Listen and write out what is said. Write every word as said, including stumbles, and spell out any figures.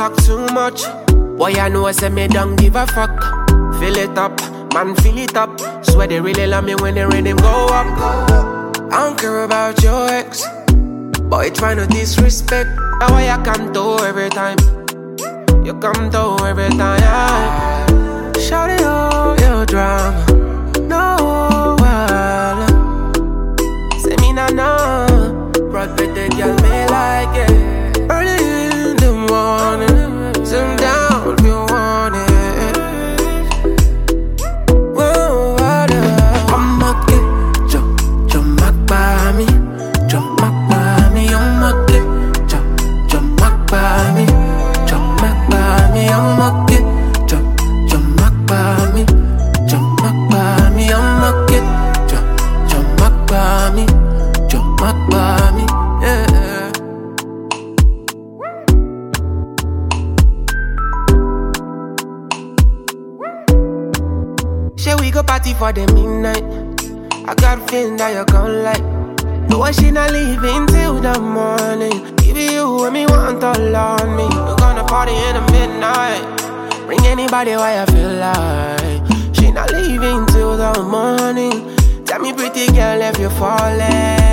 talk too much. Boy, I know I say me don't give a fuck. Fill it up, man, fill it up. Swear they really love me when they rhythm go up. I don't care about your ex. Boy, tryna disrespect. That's why I come through every time. You come through every time. Shout it all your drama. No, well. Say me nah nah. But the girl me like it. Early in the morning. Zoom down if you want it. Whoa, what up? I'ma get yo, yo, my body. Yo, my body, I'ma get yo, yo, my body. Yo, my body, I'ma get yo, yo, my body. Yo, my body, I'ma get yo, yo, my body. Yo, my body, yeah. Shall we go party for the midnight? I got a feeling that you're gon' like. No, I she not leaving till the morning. Give you what me want all on me. We're gonna party in the midnight. Bring anybody why I feel like. She not leaving till the morning. Tell me pretty girl if you're falling.